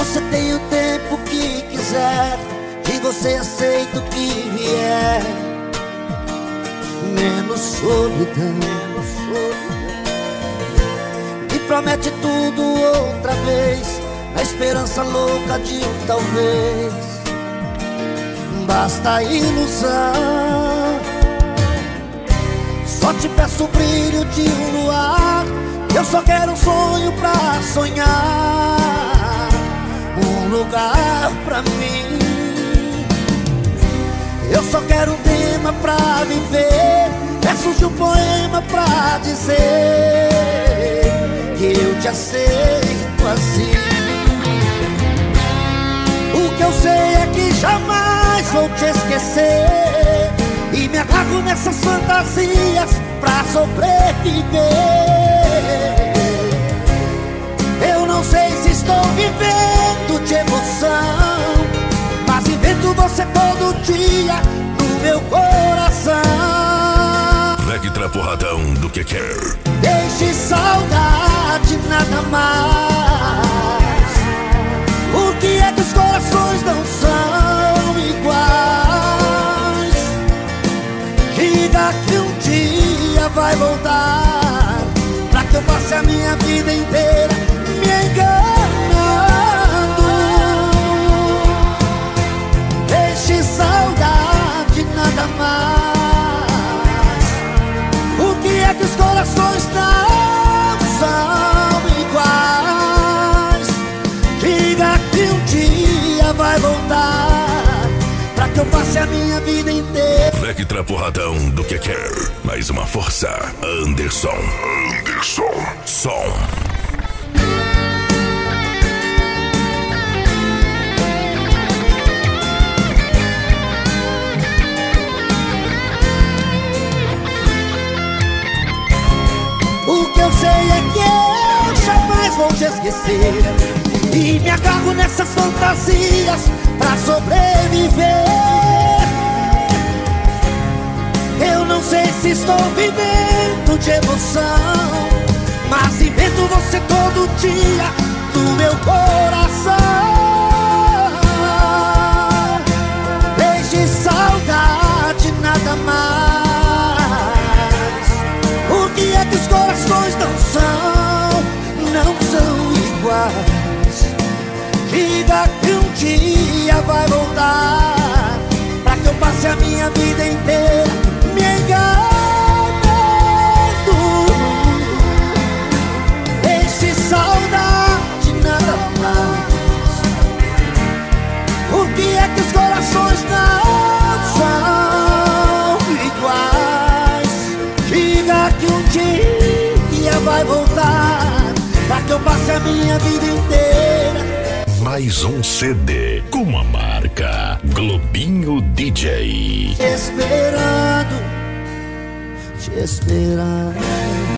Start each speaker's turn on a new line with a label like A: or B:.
A: Você tem o tempo que quiser e você aceita o que vier. Menos solidão. E promete tudo outra vez, na esperança louca de um talvez. Basta a ilusão. Só te peço o brilho de um luar. Eu só quero um sonho pra sonhar, um lugar pra mim. Eu só quero um tema pra viver, versos de um poema pra dizer que eu te aceito assim. O que eu sei é que jamais vou te esquecer, e me agarro nessas fantasias pra sobreviver. Eu não sei se estou vivendo de emoção, mas invento você todo dia no meu coração.
B: Vectra Porradão do que quer.
A: Deixe saudade, nada mais. Por que é que os corações não são iguais? Diga que um dia vai voltar, pra que eu passe a minha vida inteira me enganando. Deixe saudade, nada mais. Por que é que os corações não são iguais? Diga que um dia vai voltar, pra que eu passe a minha vida inteira.
B: Vectra Porradão do que quer. Mais uma força. Anderson. Som.
A: O que eu sei é que eu jamais vou te esquecer, e me agarro nessas fantasias pra sobreviver. Eu não sei se estou vivendo de emoção, mas invento você todo dia no meu coração. Deixe saudade, nada mais. Por que é que os corações não são iguais? Diga que um dia vai voltar, pra que eu passe a minha vida inteira me enganando. Deixe saudade, nada mais. Por que é que os corações não são iguais? Diga que um dia vai voltar, pra que eu passe a minha vida inteira.
B: Mais um CD com a marca Globinho DJ.
A: Te esperando.